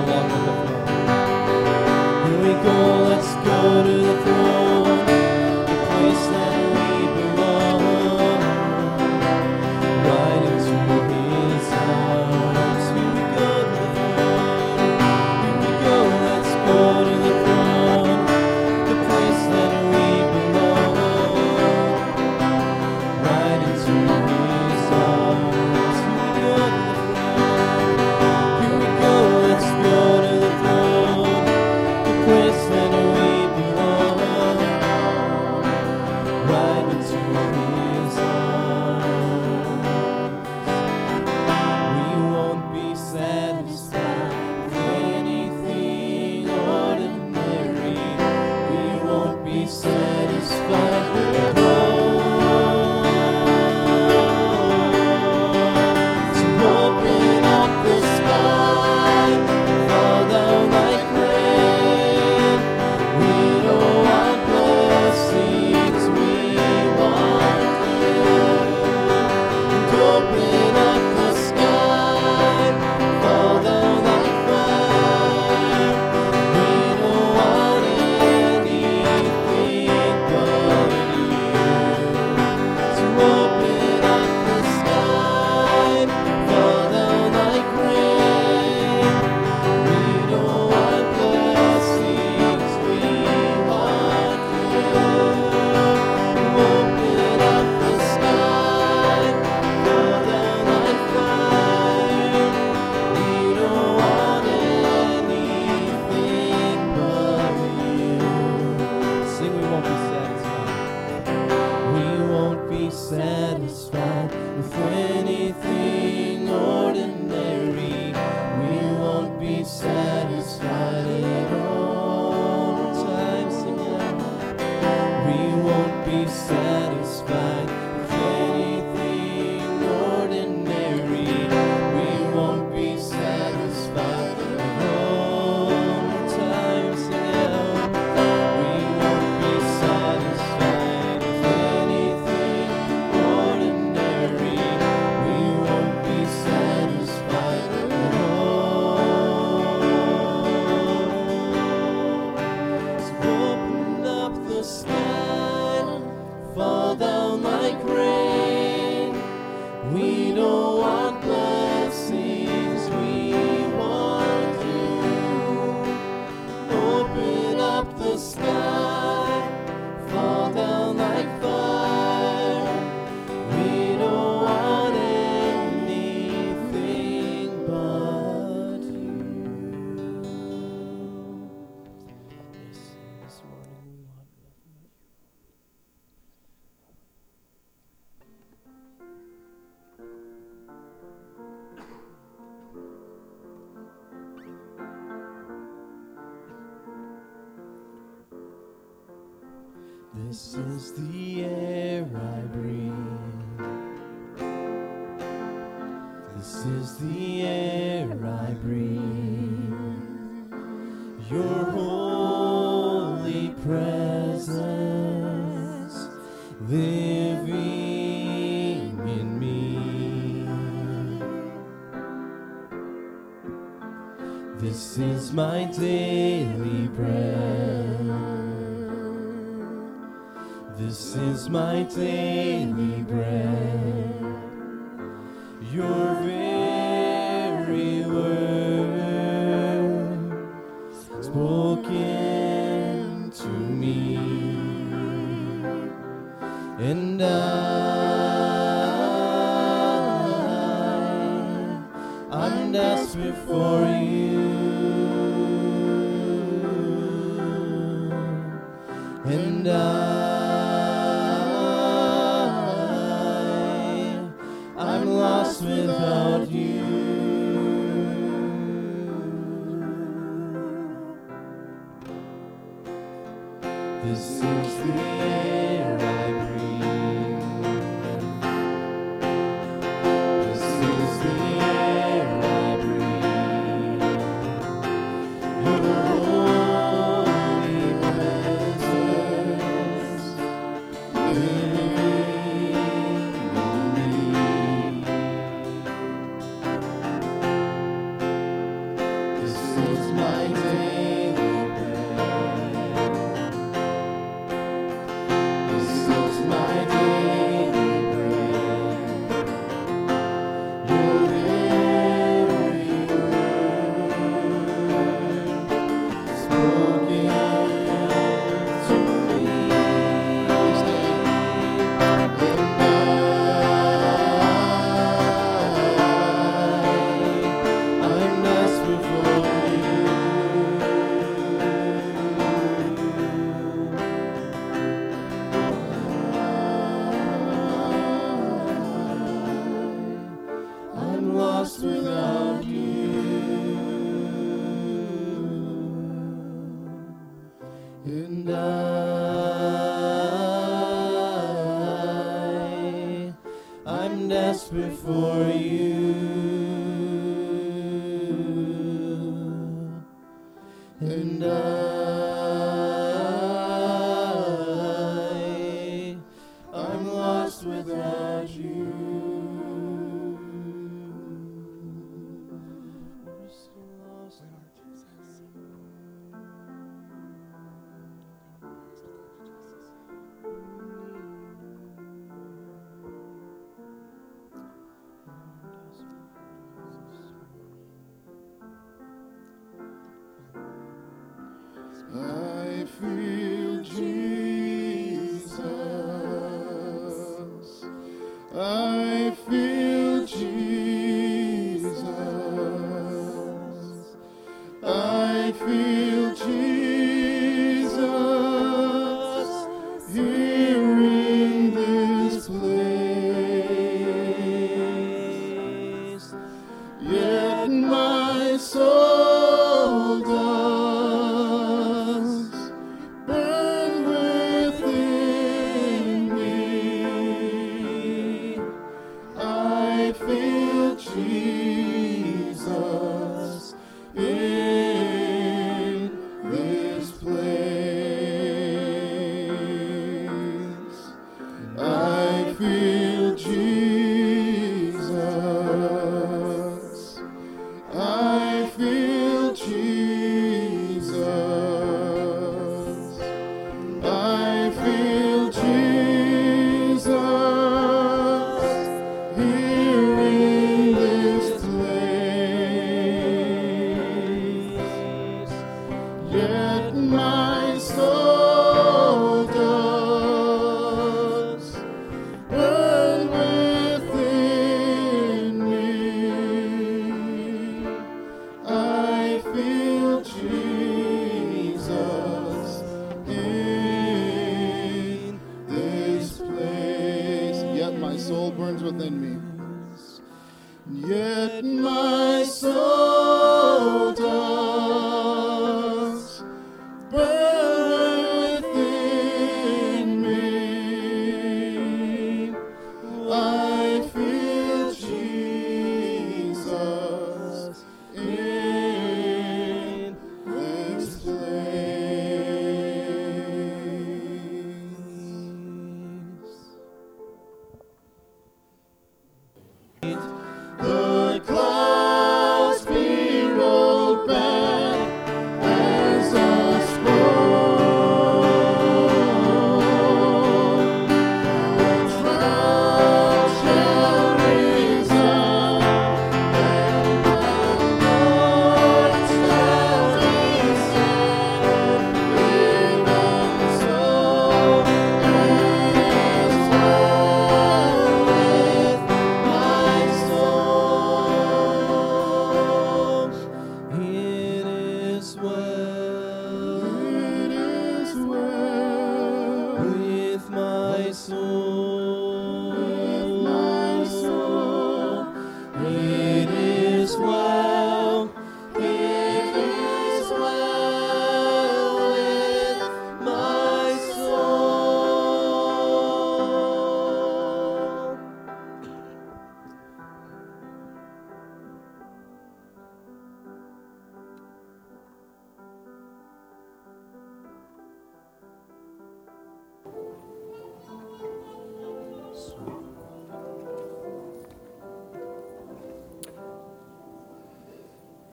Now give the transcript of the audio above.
along with the flow. Here we go, let's go to the throne, the place that we belong, right into His arms. Here we go to the throne. Here we go, let's go to the throne, the place that we belong, right into His arms. Here we go to the throne. Here we go, let's go to the throne, the place that we belong, right into His arms. We won't be satisfied with anything ordinary. We won't be satisfied with all. So open up the sky, fall down like rain. We don't want blessings, we want You. And open up the sky, fall down like fire. We don't want anything but You. So open up the sky, fall down like rain. We don't want blessings, we want You. Open up the sky, fall down like fire. We don't want anything but You. Sing, we won't be satisfied. We won't be satisfied with anything ordinary. We won't be satisfied at all. Time, sing it out. We won't be satisfied with anything ordinary. We won't be satisfied at all. Time, sing it out. We won't be satisfied with anything ordinary. We won't be satisfied at all. So open up the sky, fall down like rain. We don't want blessings, we want You. Open up the sky, fall down like fire. We don't want anything but You. This morning we want nothing but You. This is the air I breathe. This is the air I breathe. Your holy presence living in me. This is my daily bread. This is my daily bread. Your very word spoken to me. And I'm desperate for You. And I'm lost without You. This is the air I breathe. This is the air I breathe. Your holy presence living in me. This is And I'm desperate for you. And I'm lost without you. We're so lost without Jesus. I feel Jesus. I feel Jesus. I feel Jesus here in this place. Yet my soul does burn within me. I feel Jesus in this place. I feel Jesus. I feel Jesus. I feel Jesus here in this place. Yet my soul does burn within me. I feel Jesus.